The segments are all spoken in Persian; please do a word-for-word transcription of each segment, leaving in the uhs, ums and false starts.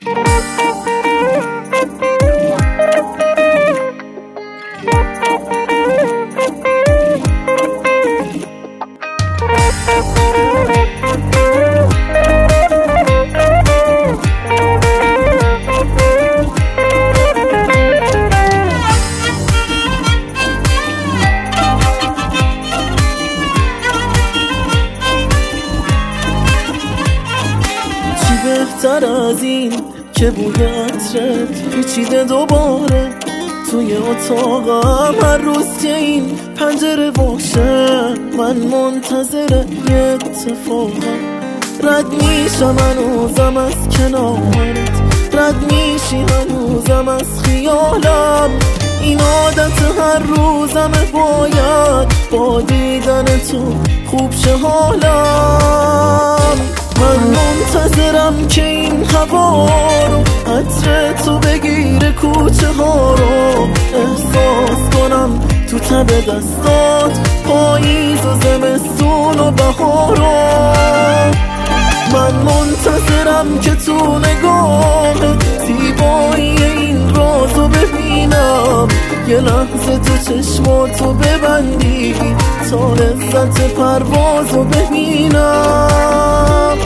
بهتر از این که بوی عطرت پیچیده دوباره توی اتاقم. هر روز که این پنجره باشه من منتظر یه اتفاقم. رد میشم هنوزم از کنارت، رد میشی هنوزم از خیالم. این عادت هر روزمه، باید با دیدن تو خوب شه حالم. من منتظرم که این هوا رو، عطر تو بگیره کوچه ها رو، احساس کنم تو تب دستات پاییز و زمستون و بهارو. من منتظرم که تو نگاه زیبایی این رازو ببینم، یه لحظه تو چشماتو ببندی تا لذت پروازو ببینم.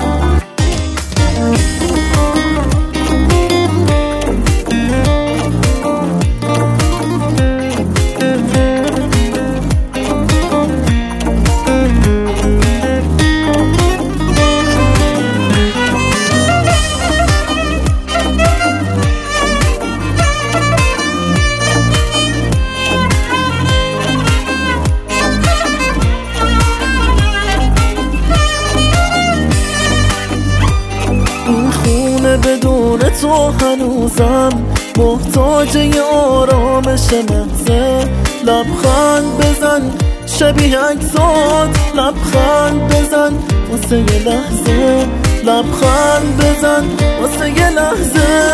بدون تو هنوزم محتاج یه آرامش محضه. لبخند بزن شبیه عکسات، لبخند بزن واسه یه لحظه، لبخند بزن واسه یه لحظه.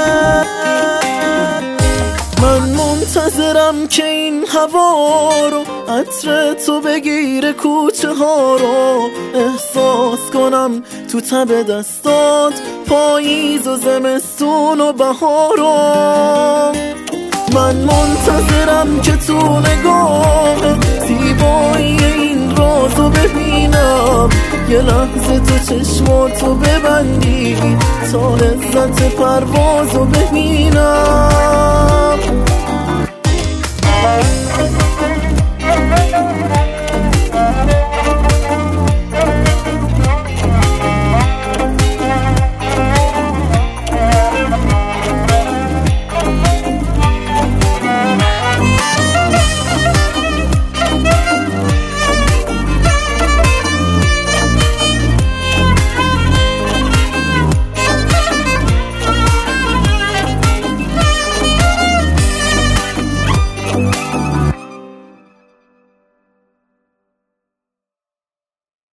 من منتظرم که این هوا رو، عطر تو بگیره کوچه ها رو، احساس کنم تو تب دستات پاییز و زمستون و بهارو. من منتظرم که تو نگاه زیبایی این رازو ببینم، یه لحظه تو چشماتو ببندی تا لذت پروازو ببینم.